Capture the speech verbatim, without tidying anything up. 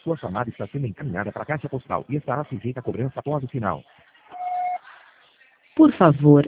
Sua chamada está sendo encaminhada para a caixa postal e estará sujeita a cobrança após o sinal. Por favor,